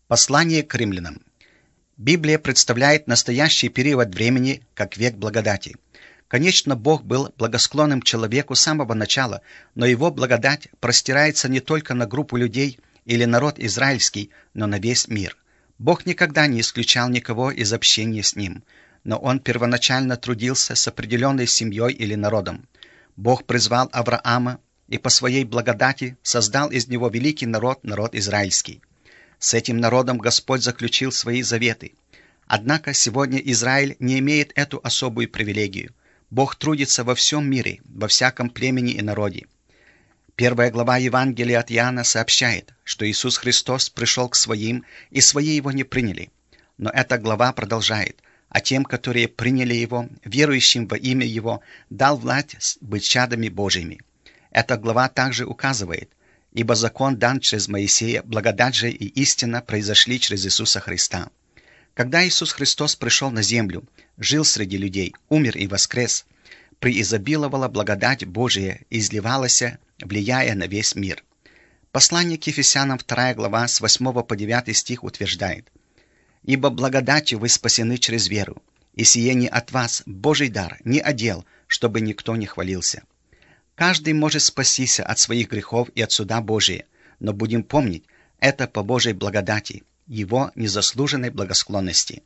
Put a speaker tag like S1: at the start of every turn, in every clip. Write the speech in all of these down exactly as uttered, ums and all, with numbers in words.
S1: Послание к римлянам. Библия представляет настоящий период времени как век благодати. Конечно, Бог был благосклонным к человеку с самого начала, но его благодать простирается не только на группу людей или народ израильский, но на весь мир. Бог никогда не исключал никого из общения с ним, но он первоначально трудился с определенной семьей или народом. Бог призвал Авраама и по своей благодати создал из него великий народ, народ израильский. С этим народом Господь заключил свои заветы. Однако сегодня Израиль не имеет эту особую привилегию. Бог трудится во всем мире, во всяком племени и народе. Первая глава Евангелия от Иоанна сообщает, что Иисус Христос пришел к своим, и свои его не приняли. Но эта глава продолжает: а тем, которые приняли его, верующим во имя его, дал власть быть чадами Божьими. Эта глава также указывает: ибо закон дан через Моисея, благодать же и истина произошли через Иисуса Христа. Когда Иисус Христос пришел на землю, жил среди людей, умер и воскрес, преизобиловала благодать Божия и изливалась, влияя на весь мир. Послание к Ефесянам вторая глава с восьмого по девятый стих утверждает: «Ибо благодатью вы спасены через веру, и сие не от вас, Божий дар, не одел, чтобы никто не хвалился». Каждый может спастись от своих грехов и от суда Божия, но будем помнить, это по Божьей благодати, Его незаслуженной благосклонности.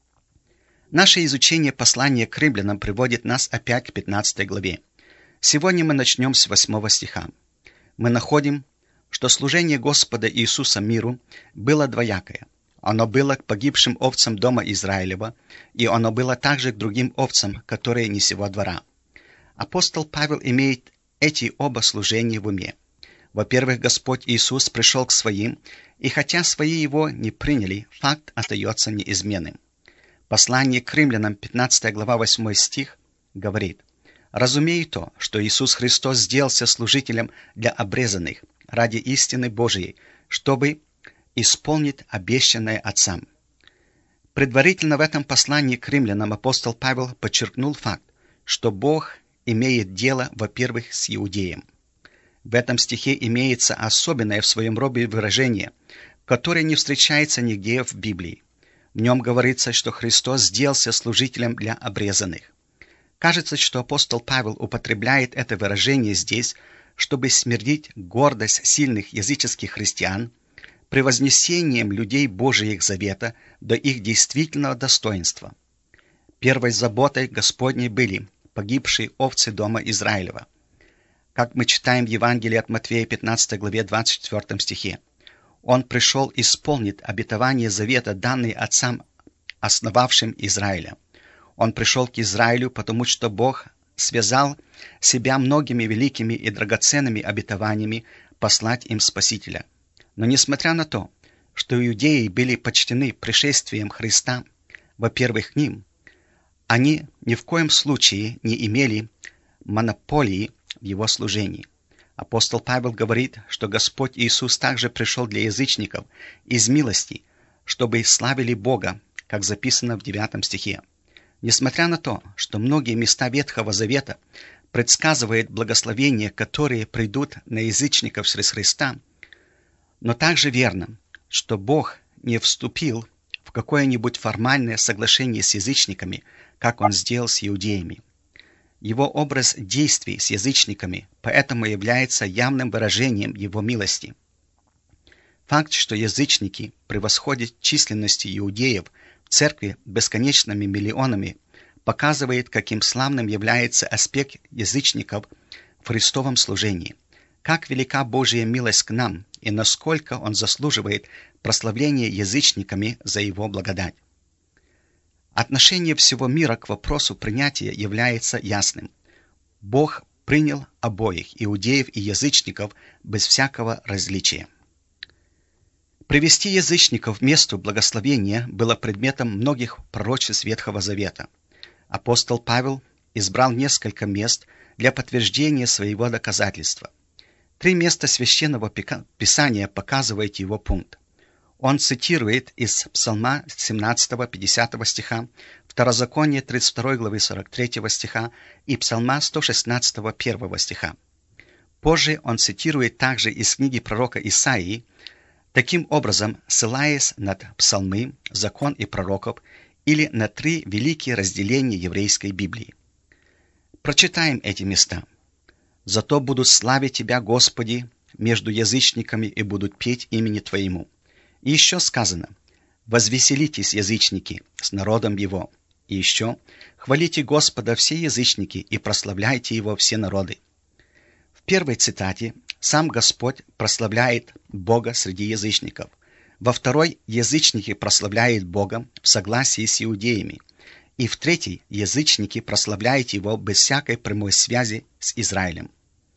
S1: Наше изучение послания к римлянам приводит нас опять к пятнадцатой главе. Сегодня мы начнем с восьмого стиха. Мы находим, что служение Господа Иисуса миру было двоякое. Оно было к погибшим овцам дома Израилева, и оно было также к другим овцам, которые не сего двора. Апостол Павел имеет эти оба служения в уме. Во-первых, Господь Иисус пришел к своим, и хотя свои его не приняли, факт остается неизменным. Послание к римлянам, пятнадцатая глава, восьмой стих, говорит: «Разумею то, что Иисус Христос сделался служителем для обрезанных ради истины Божией, чтобы исполнить обещанное Отцам». Предварительно в этом послании к римлянам апостол Павел подчеркнул факт, что Бог имеет дело, во-первых, с иудеем. В этом стихе имеется особенное в своем роде выражение, которое не встречается нигде в Библии. В нем говорится, что Христос сделался служителем для обрезанных. Кажется, что апостол Павел употребляет это выражение здесь, чтобы смирить гордость сильных языческих христиан превознесением людей Божьих завета до их действительного достоинства. Первой заботой Господней были погибшие овцы дома Израилева. Как мы читаем в Евангелии от Матфея, пятнадцатой главе, двадцать четвёртом стихе. «Он пришел исполнить обетование завета, данные отцам, основавшим Израиля. Он пришел к Израилю, потому что Бог связал себя многими великими и драгоценными обетованиями послать им Спасителя. Но несмотря на то, что иудеи были почтены пришествием Христа, во-первых, к ним, они ни в коем случае не имели монополии в его служении. Апостол Павел говорит, что Господь Иисус также пришел для язычников из милости, чтобы славили Бога, как записано в девятом стихе. Несмотря на то, что многие места Ветхого Завета предсказывают благословения, которые придут на язычников через Христа, но также верно, что Бог не вступил в какое-нибудь формальное соглашение с язычниками, как Он сделал с иудеями. Его образ действий с язычниками поэтому является явным выражением Его милости. Факт, что язычники превосходят численностью иудеев в церкви бесконечными миллионами, показывает, каким славным является аспект язычников в Христовом служении. Как велика Божья милость к нам и насколько Он заслуживает прославления язычниками за Его благодать. Отношение всего мира к вопросу принятия является ясным. Бог принял обоих, иудеев и язычников, без всякого различия. Привести язычников к месту благословения было предметом многих пророчеств Ветхого Завета. Апостол Павел избрал несколько мест для подтверждения своего доказательства. Три места Священного Писания показывают его пункт. Он цитирует из Псалма семнадцатого пятидесятого стиха, Второзакония тридцать второй главы сорок третьего стиха и Псалма сто шестнадцатого первого стиха. Позже он цитирует также из книги пророка Исаии Таким образом, ссылаясь на псалмы, закон и пророков или на три великие разделения еврейской Библии. Прочитаем эти места. «Зато будут славить Тебя, Господи, между язычниками и будут петь имени Твоему». И еще сказано: «Возвеселитесь, язычники, с народом Его». И еще: «Хвалите Господа все язычники и прославляйте Его все народы». В первой цитате сам Господь прославляет Бога среди язычников. Во второй язычники прославляют Бога в согласии с иудеями. И в третьей язычники прославляют Его без всякой прямой связи с Израилем.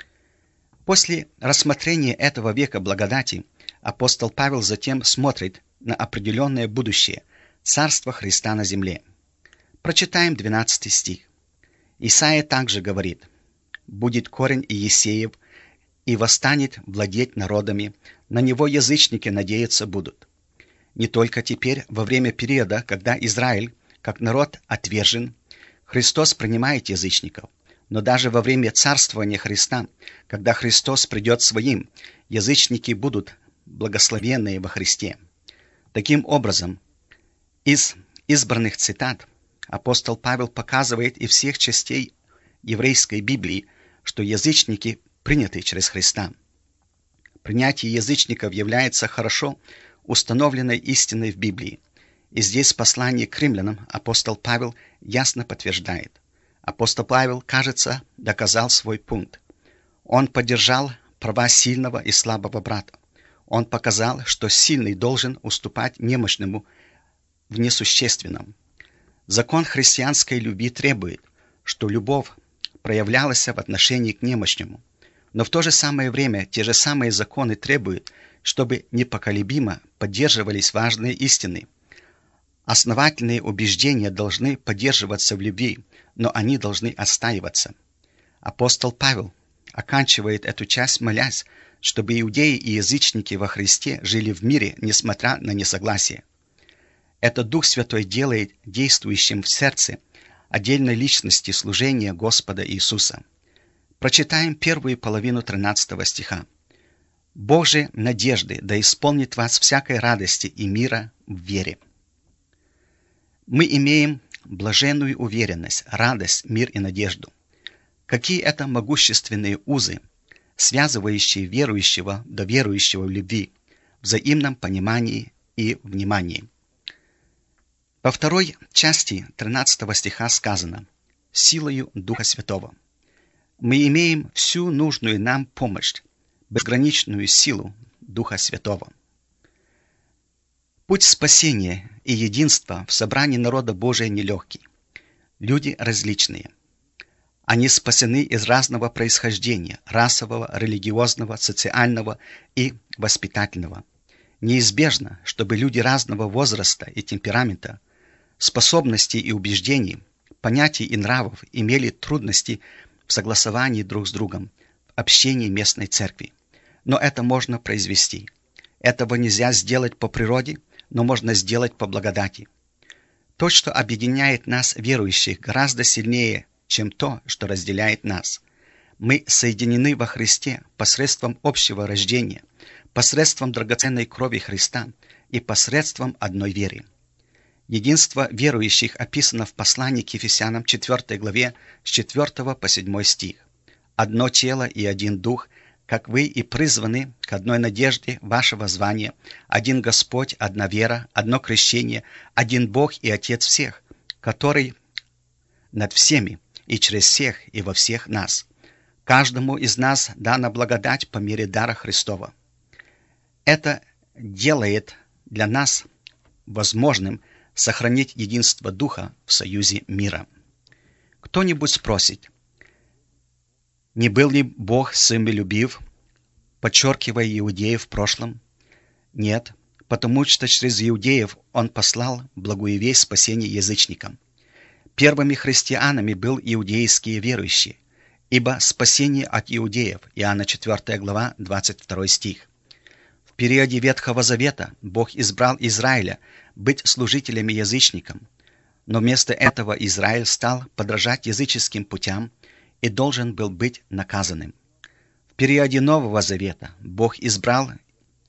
S1: После рассмотрения этого века благодати апостол Павел затем смотрит на определенное будущее – Царство Христа на земле. Прочитаем двенадцатый стих. Исаия также говорит: «Будет корень Иесеев, и восстанет владеть народами, на него язычники надеяться будут». Не только теперь, во время периода, когда Израиль, как народ, отвержен, Христос принимает язычников, но даже во время царствования Христа, когда Христос придет своим, язычники будут благословенные во Христе. Таким образом, из избранных цитат апостол Павел показывает из всех частей еврейской Библии, что язычники приняты через Христа. Принятие язычников является хорошо установленной истиной в Библии. И здесь в послании к римлянам апостол Павел ясно подтверждает. Апостол Павел, кажется, доказал свой пункт. Он поддержал права сильного и слабого брата. Он показал, что сильный должен уступать немощному в несущественном. Закон христианской любви требует, что любовь проявлялась в отношении к немощному. Но в то же самое время те же самые законы требуют, чтобы непоколебимо поддерживались важные истины. Основательные убеждения должны поддерживаться в любви, но они должны отстаиваться. Апостол Павел оканчивает эту часть, молясь, чтобы иудеи и язычники во Христе жили в мире, несмотря на несогласие. Это Дух Святой делает действующим в сердце отдельной личности служения Господа Иисуса. Прочитаем первую половину тринадцатого стиха. «Бог же надежды да исполнит вас всякой радости и мира в вере». Мы имеем блаженную уверенность, радость, мир и надежду. Какие это могущественные узы, связывающие верующего до верующего в любви, взаимном понимании и внимании. Во второй части тринадцатого стиха сказано: «Силою Духа Святого». Мы имеем всю нужную нам помощь, безграничную силу Духа Святого. Путь спасения и единства в собрании народа Божия нелегкий. Люди различные. Они спасены из разного происхождения – расового, религиозного, социального и воспитательного. Неизбежно, чтобы люди разного возраста и темперамента, способностей и убеждений, понятий и нравов имели трудности в согласовании друг с другом, в общении местной церкви. Но это можно произвести. Этого нельзя сделать по природе, но можно сделать по благодати. То, что объединяет нас, верующих, гораздо сильнее, чем то, что разделяет нас. Мы соединены во Христе посредством общего рождения, посредством драгоценной крови Христа и посредством одной веры. Единство верующих описано в послании к Ефесянам четвёртой главе с четвёртого по седьмой стих. «Одно тело и один дух, как вы и призваны к одной надежде вашего звания, один Господь, одна вера, одно крещение, один Бог и Отец всех, который над всеми и через всех и во всех нас. Каждому из нас дана благодать по мере дара Христова». Это делает для нас возможным сохранить единство Духа в союзе мира. Кто-нибудь спросит: не был ли Бог самолюбив, подчеркивая иудеев в прошлом? Нет, потому что через иудеев Он послал благую весть спасения язычникам. Первыми христианами был иудейские верующие, ибо спасение от иудеев, Иоанна четвёртая глава, двадцать второй стих. В периоде Ветхого Завета Бог избрал Израиля быть служителями язычникам, но вместо этого Израиль стал подражать языческим путям и должен был быть наказанным. В периоде Нового Завета Бог избрал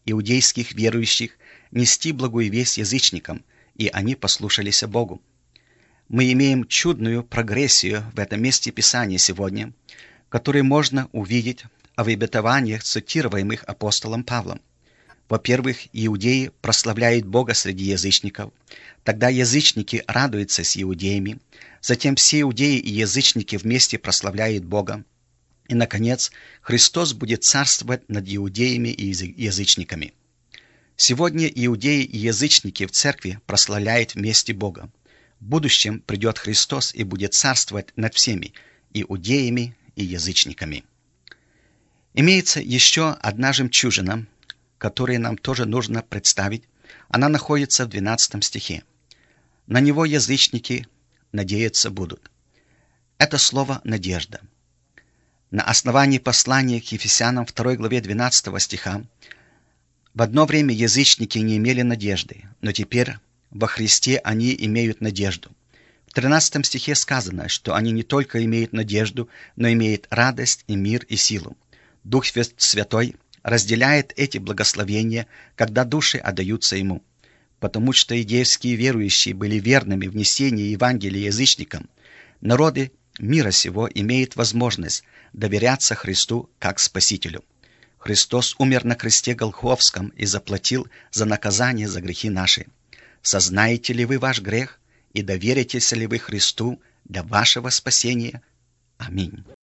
S1: иудейских верующих нести благую весть язычникам, и они послушались Богу. Мы имеем чудную прогрессию в этом месте Писания сегодня, которую можно увидеть в обетованиях, цитируемых апостолом Павлом. Во-первых, иудеи прославляют Бога среди язычников, тогда язычники радуются с иудеями, затем все иудеи и язычники вместе прославляют Бога, и, наконец, Христос будет царствовать над иудеями и язычниками. Сегодня иудеи и язычники в церкви прославляют вместе Бога. В будущем придет Христос и будет царствовать над всеми иудеями и язычниками. Имеется еще одна жемчужина, которую нам тоже нужно представить. Она находится в двенадцатом стихе. На него язычники надеяться будут. Это слово «надежда». На основании послания к Ефесянам второй главе двенадцатого стиха в одно время язычники не имели надежды, но теперь во Христе они имеют надежду. В тринадцатом стихе сказано, что они не только имеют надежду, но имеют радость и мир и силу. Дух Святой разделяет эти благословения, когда души отдаются Ему. Потому что иудейские верующие были верными в несении Евангелия язычникам, народы мира сего имеют возможность доверяться Христу как Спасителю. Христос умер на кресте Голгофском и заплатил за наказание за грехи наши. Сознаете ли вы ваш грех и доверитесь ли вы Христу для вашего спасения? Аминь.